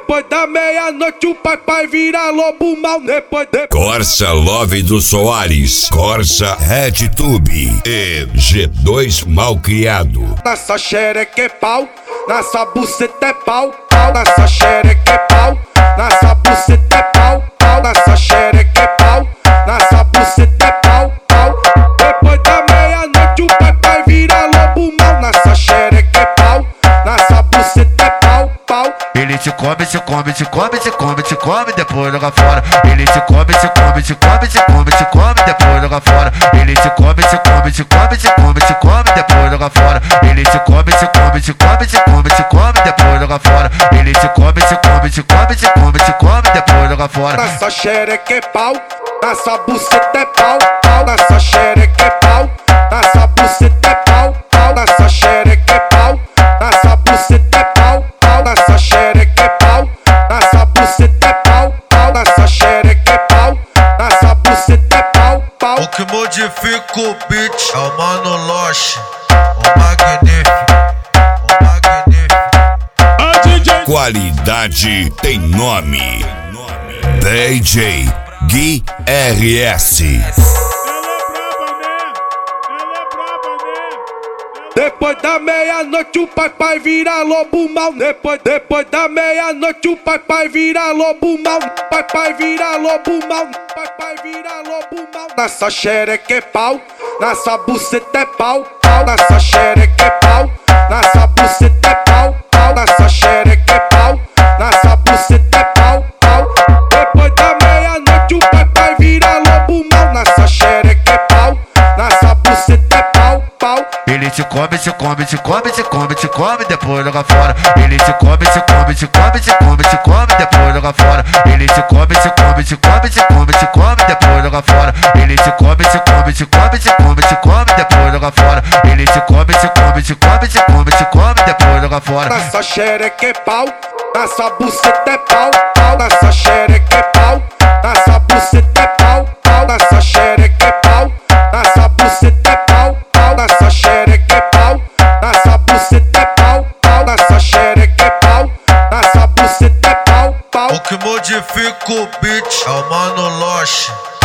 Depois da meia-noite o papai vira lobo mal. Depois. Corsa Love do Soares, Corsa RedTube e G2 Malcriado. Nessa xereca é pau, nessa buceta é pau, pau. Nessa xereca é pau, nessa buceta é pau, pau. Nessa xereca é pau, nessa buceta é pau, pau. Depois da meia-noite o papai vira lobo mal. Nessa xereca é pau, nessa buceta é pau, pau. Ele te come, te come, te come, te come, te come, depois joga fora. Ele te come, te come, te come, te come, te come, depois joga fora. Ele te come, te come, te come, te come, te come, depois joga fora. Ele te come, te come, te come, te come, te come, depois joga fora. Ele te come, te come, te come, te come, te come, depois joga fora. Nessa xereca é pau, nessa buceta é pau, pau. Nessa xereca é pau, nessa buceta é pau, pau. Nessa xereca é pau, nessa buceta é pau, pau. Nessa xereca é pau, nessa buceta é pau, pau. Nessa xereca é pau, nessa buceta é pau, pau. O que modifica o beat é o Mano Loche, o magnífico, o magnífico. Qualidade tem nome. DJ Gui RS. Depois da meia-noite o papai vira lobo mal. Depois da meia-noite o papai vira lobo mal. Papai vira lobo mal, papai vira lobo mal. Nessa xereca é pau, nessa buceta é pau, pau. Nessa xereca é pau, nessa buceta é pau, pau. Nessa xereca é pau, nessa buceta é pau, pau. Depois da meia-noite o papai vira lobo mal. Nessa xereca é pau, nessa buceta é pau, pau. Ele te come, te come, te come, te come, te come, depois joga fora. Ele te come, te come, te come, te come, te come, depois joga fora. Ele te come, te come, te come, te come, te come, depois joga fora. Ele te come, te come, te come, te come, te come, depois joga fora. Ele te come, te come, te come, te come, te come, depois joga fora. Nessa xereca é pau, nessa buceta é pau, pau. Nessa xereca é pau, nessa buceta é pau, pau. Nessa xereca é pau, nessa buceta é pau, pau. Nessa xereca é pau, nessa buceta é pau, pau. Nessa xereca é pau, nessa buceta é pau, pau. O que modifica o beat é o Mano Loche.